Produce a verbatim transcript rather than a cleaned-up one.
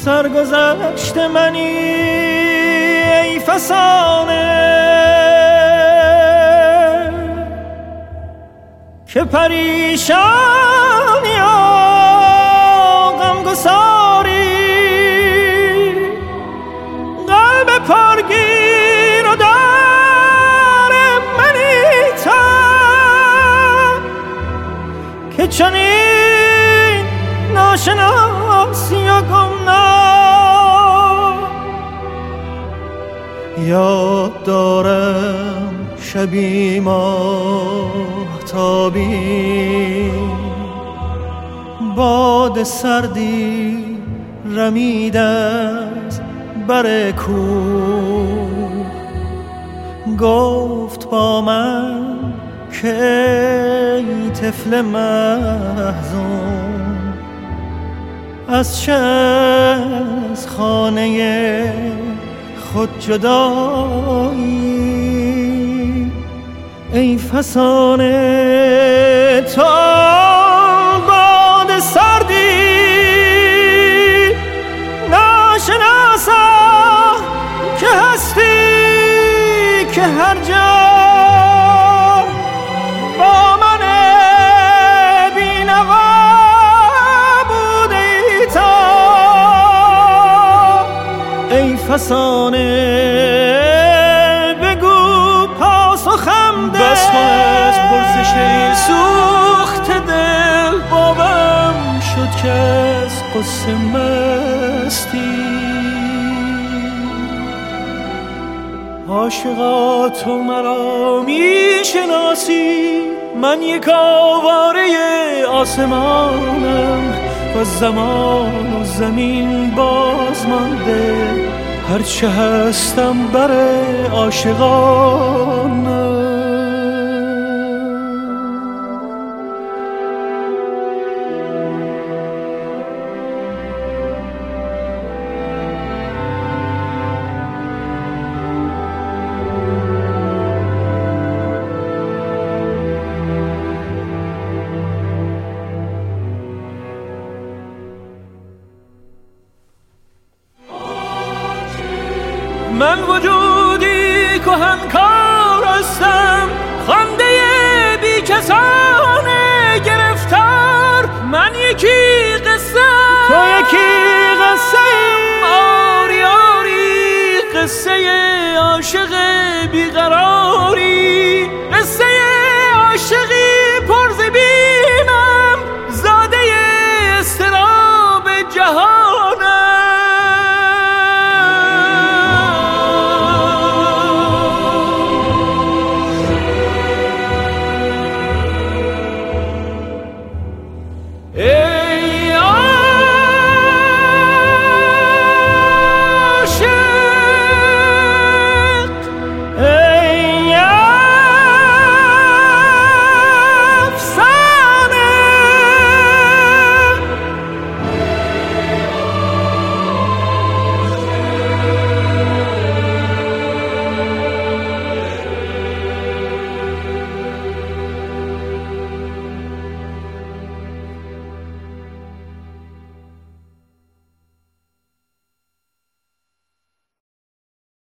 سرگذشت منی ای فسانه که پریشانی و غمگساری قلب پرگیر و دار منی تا که چنین ناشناسی و گمنام یاد دارم شبی ماهتابی باد سردی رمید از بر کوه گفت با من که ای طفل محزون از چه از خانه خود جدایی ای فسانه تا باد سردی ناشناسا که هستی که هر جا با من بینوا بوده ای تا ای فسانه بگو پاسخم ده بس کن از پرسش سوخت دل بابم شد که از قصه مستی عاشقا تو مرا میشناسی من یک آواره آسمانم و زمان و زمین باز مانده هرچه هستم بر عاشقانم من وجودی کهنکار هستم خنده بی کسان گرفتار من یکی